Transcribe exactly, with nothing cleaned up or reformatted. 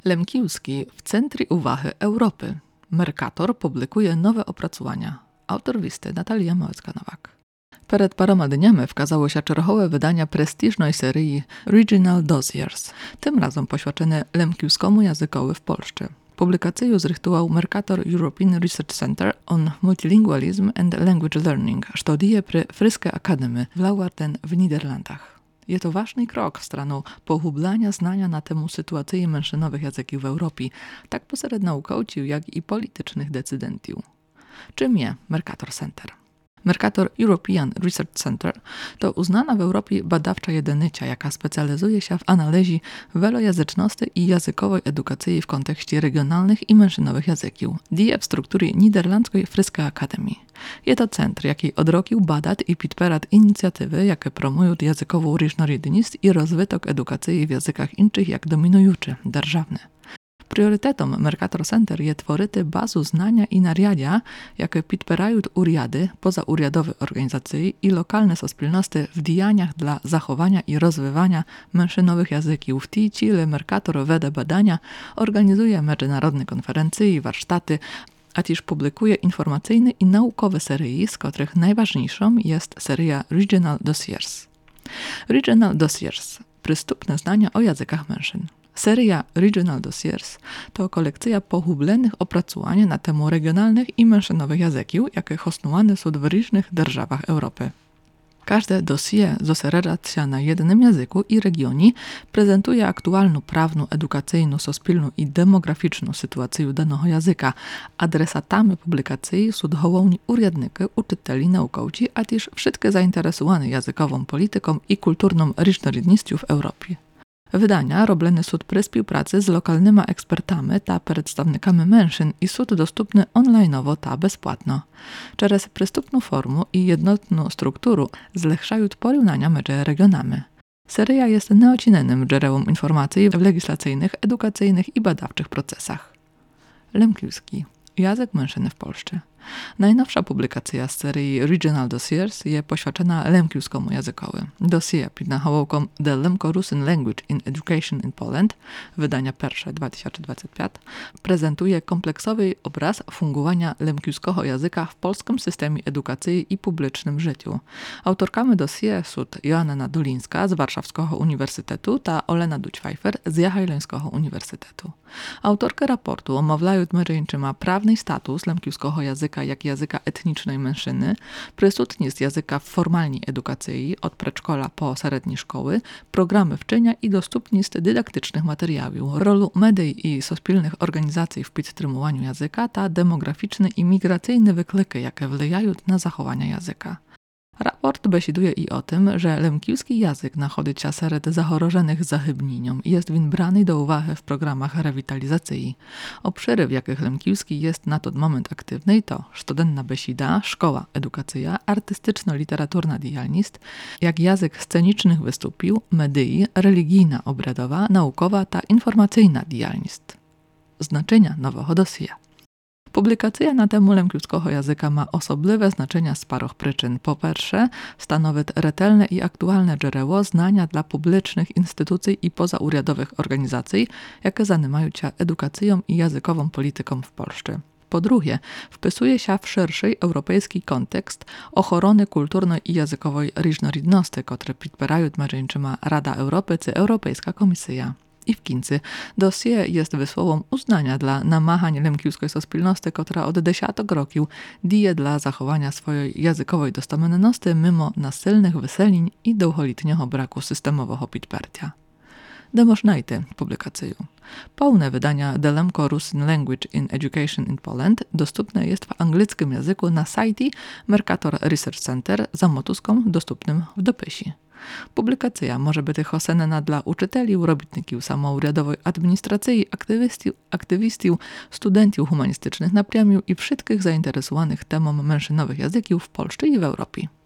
Lemkiuski w centrum uwagi Europy. Mercator publikuje nowe opracowania. Autor listy Natalia Małecka-Nowak. Przed paroma dniami wkazało się czerwowe wydania prestiżnej serii Regional Dossiers, tym razem poświęcone lemkiuskomu językowi w Polsce. Publikację zrychtował Mercator European Research Center on Multilingualism and Language Learning, studie przy Friskiej Akademii w Leeuwarden w Niderlandach. Jest to ważny krok w stronę pohublania znania na temat sytuacji mężczyznowych języków w Europie, tak pośred naukowców, jak i politycznych decydentów. Czym jest Mercator Center? Mercator European Research Center to uznana w Europie badawcza jedynica, jaka specjalizuje się w analizie wielojęzyczności i językowej edukacji w kontekście regionalnych i mężczyznowych języków. Dzieje w strukturze niderlandzkiej Friskiej Akademii. Jest to centrum, jaki od roku bada i podpiera inicjatywy, jakie promują językową różnorodność i rozwój edukacji w językach innych jak dominujący, державny. Priorytetom Mercator Center jest tworzyć bazę znania i narzędzia, jakie podpierają uriady, pozauriadowe organizacje i lokalne społeczności w działaniach dla zachowania i rozwijania mężczyznowych języków. W tej celu Mercator wede badania, organizuje międzynarodne konferencje i warsztaty, a też publikuje informacyjne i naukowe serie, z których najważniejszą jest seria Regional Dossiers. Regional Dossiers – przystępne znania o językach mężczyzn. Seria Regional Dossiers to kolekcja pohublenych opracowań na temat regionalnych i mężczyznowych języków, jakie hosnowane są w różnych державach Europy. Każde dossier zosieradza się na jednym języku i regionie, prezentuje aktualną prawną, edukacyjną, społeczną i demograficzną sytuację danego języka. Adresatami publikacji są głównie urzędnicy, uczyteli, naukowcy, a też wszystkie zainteresowane językową polityką i kulturną różnorodnością w Europie. Wydania robione są przy współpracy z lokalnymi ekspertami ta przedstawnikami mężczyzn i są dostępne online'owo ta bezpłatno. Przez przystępną formę i jednotną strukturę zlepszają porównania między regionami. Seria jest nieocinionym źródłem informacji w legislacyjnych, edukacyjnych i badawczych procesach. Lemkiuski. Język mężczyzny w Polsce. Najnowsza publikacja z serii Regional Dossiers jest poświęcona lemkiuskomu językowi. Dossier pod nachołką The Lemko-Rusin Language in Education in Poland, wydania pierwsze dwa tysiące dwudziesty piąty, prezentuje kompleksowy obraz fungowania lemkiuskiego języka w polskim systemie edukacji i publicznym życiu. Autorkami dossier są Joanna Nadulińska z Warszawskiego Uniwersytetu ta Olena Duć-Pfeiffer z Jagiellońskiego Uniwersytetu. Autorki raportu omawiają między prawny status lemkiuskiego języka jak języka etnicznej mężczyzny, przysutność języka w formalnej edukacji od przedszkola po średnie szkoły, programy wczenia i dostępność dydaktycznych materiałów, rolę mediów i społecznych organizacji w podtrzymywaniu języka, ta demograficzne i migracyjne wyklyki, jakie wpływają na zachowanie języka. Raport besiduje i o tym, że lemkiuski język nachodzi się wśród zachorożonych zachybnieniom i jest win brany do uwagi w programach rewitalizacji. Obszary, w jakich lemkiuski jest na ten moment aktywny, to studenna besida, szkoła edukacja, artystyczno-literaturna dialnist, jak język scenicznych wystąpił, medii, religijna obradowa, naukowa ta informacyjna dialnist. Znaczenia nowego dossier. Publikacja na temat lemkiuskiego języka ma osobliwe znaczenie z paru przyczyn. Po pierwsze, stanowi rzetelne i aktualne źródło znania dla publicznych instytucji i pozauriadowych organizacji, jakie zajmują się edukacją i językową polityką w Polsce. Po drugie, wpisuje się w szerszy europejski kontekst ochrony kulturnej i językowej różnorodności, które podpierają między Rada Europy czy Europejska Komisja. I w końcu dossier jest wysłową uznania dla namachań lemkiuskiej społeczności, która od dziesiątych roków dzieje dla zachowania swojej językowej dostępności mimo nasilnych wyseliń i długoletniego braku systemowego podparcia. Demożnajty publikację. Pełne wydania The Lemko-Rusin Language in Education in Poland dostępne jest w angielskim języku na sajcie Mercator Research Center za motuską dostępnym w dopisie. Publikacja może być oceniana dla uczyteli, robotników samouriadowej administracji, aktywistów, aktywistów, studentów humanistycznych na premium i wszystkich zainteresowanych temą mężczyznowych języków w Polsce i w Europie.